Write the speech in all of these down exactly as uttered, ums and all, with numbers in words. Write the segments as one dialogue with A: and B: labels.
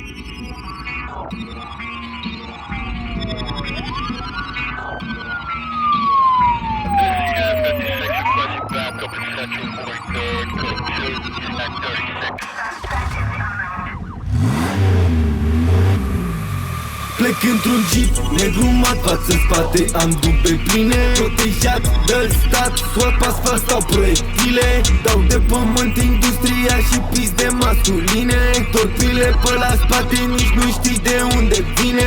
A: Plec într-un jeep, negru mat, față-spate, am dube pline. Protejat de stat, swat pe asfalt stau proiectile. Dau de pământ industria și pis de masculine. Torpile pe la spate, nici nu știi de unde vine.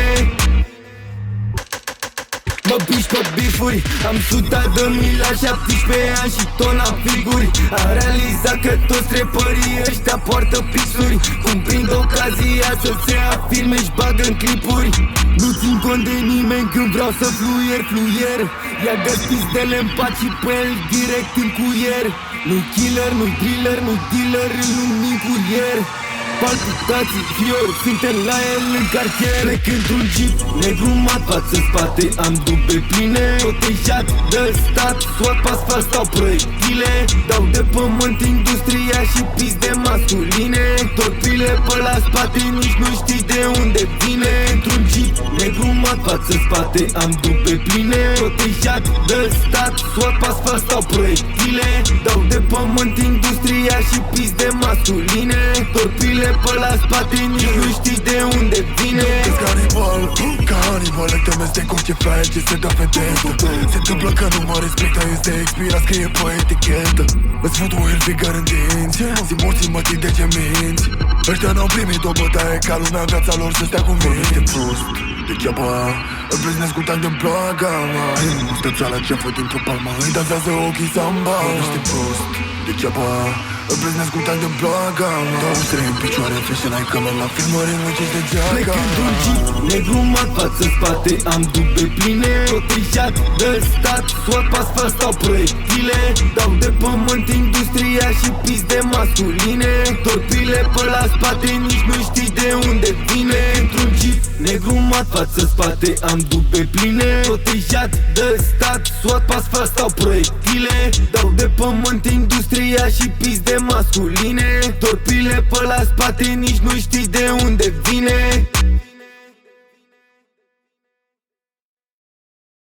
A: Mă piși pe bifuri, am sutat de mii la șaptesprezece ani și tona figuri. Am realizat că toți trepării ăștia poartă pixuri. Cum prind ocazia să se afirme și bagă în clipuri. Nu țin cont de nimeni când vreau să fluier, fluier. Ia găs pizdele în pat și pe el direct în cuier. Nu killer, nu thriller, nu dealer, nu nimic curier. Palpitații, fiori, suntem la el în cartier. Plec într-un jeep, negru mat, față-spate, am dube pline. Protejat de stat, swat pe asfalt stau proiectile. Dau de pământ industria și pis de masculine. Torpile pe la spate, nici nu știi de unde vine. Într-un jeep, negru mat, față-spate, am dube pline. Protejat de stat, swat pe asfalt stau proiectile. Dau de pământ industria și pis de masculine. Torpile pe la spate, nici nu știi de unde vine.
B: Ești canibal, ca animal, te amestec cu ce faci, ce se dă fetentă. Se întâmplă că nu mă respectă, este expirat, scrie pe etichetă. Îți fut un figar în dinți, zi morții mă tii de ce minți. Ăștia n-au primit o bătaie ca lumea în viața lor să stea cu mine. Ești prost, degeaba îl blâznesc cu tang din plaga mea. Nu stă țala ce-a făcut dintr-o palmă, îi dansează ochii samba. Ești prost, degeaba îl blâznesc cu tang din plaga mea. Două străi în picioare, frește n-ai camer la filmări, nu ce-ți de geaca.
A: Plec într-un jeep, negru mat, față-spate, am dube pline. Protejat de stat, swat pe asfalt stau proiectile. Dau de pământ industria și pis de masculine. Torpile pe la spate, nici nu știi de unde vine. Într-un jeep, negru mat, față-spate, am dube pline. Protejat de stat, swat pe asfalt stau proiectile. Dau de pământ industria și pis de masculine. Torpile pe la spate, nici nu știi de unde vine.